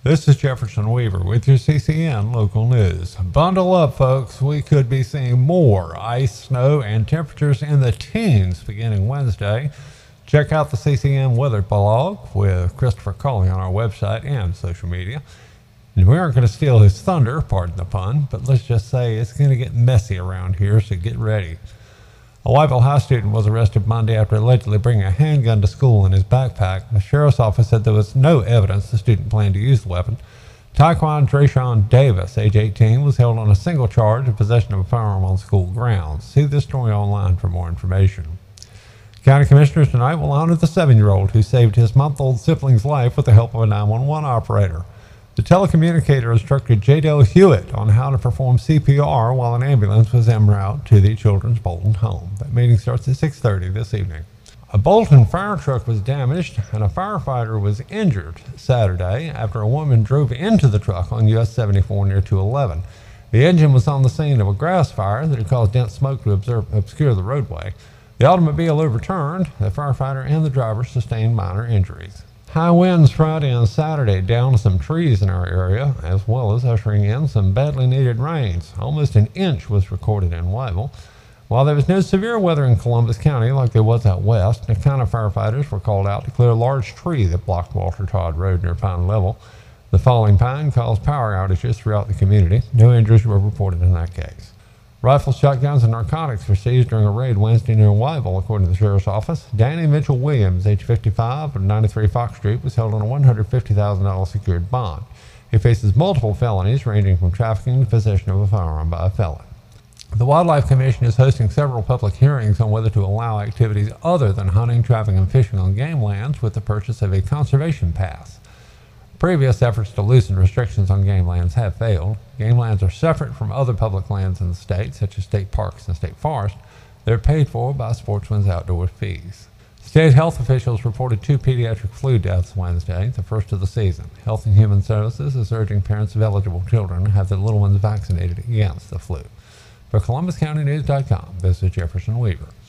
This is Jefferson Weaver with your CCN local news. Bundle up, folks. We could be seeing more ice, snow, and temperatures in the teens beginning Wednesday. Check out the CCN weather blog with Christopher Cawley on our website and social media. And we aren't going to steal his thunder, pardon the pun, but let's just say it's going to get messy around here, so get ready. A Whiteville High student was arrested Monday after allegedly bringing a handgun to school in his backpack. The sheriff's office said there was no evidence the student planned to use the weapon. Taekwon Drayshawn Davis, age 18, was held on a single charge of possession of a firearm on school grounds. See this story online for more information. County commissioners tonight will honor the 7-year-old who saved his month-old sibling's life with the help of a 911 operator. The telecommunicator instructed J.Dale Hewitt on how to perform CPR while an ambulance was en route to the children's Bolton home. That meeting starts at 6:30 this evening. A Bolton fire truck was damaged and a firefighter was injured Saturday after a woman drove into the truck on US 74 near 211. The engine was on the scene of a grass fire that had caused dense smoke to obscure the roadway. The automobile overturned. The firefighter and the driver sustained minor injuries. High winds Friday and Saturday downed some trees in our area, as well as ushering in some badly needed rains. Almost an inch was recorded in Whiteville. While there was no severe weather in Columbus County like there was out west, the county firefighters were called out to clear a large tree that blocked Walter Todd Road near Pine Level. The falling pine caused power outages throughout the community. No injuries were reported in that case. Rifles, shotguns, and narcotics were seized during a raid Wednesday near Whiteville, according to the sheriff's office. Danny Mitchell Williams, age 55, of 93 Fox Street, was held on a $150,000 secured bond. He faces multiple felonies ranging from trafficking to possession of a firearm by a felon. The Wildlife Commission is hosting several public hearings on whether to allow activities other than hunting, trapping, and fishing on game lands with the purchase of a conservation pass. Previous efforts to loosen restrictions on game lands have failed. Game lands are separate from other public lands in the state, such as state parks and state forests. They're paid for by sportsmen's outdoor fees. State health officials reported 2 pediatric flu deaths Wednesday, the first of the season. Health and Human Services is urging parents of eligible children to have their little ones vaccinated against the flu. For ColumbusCountyNews.com, this is Jefferson Weaver.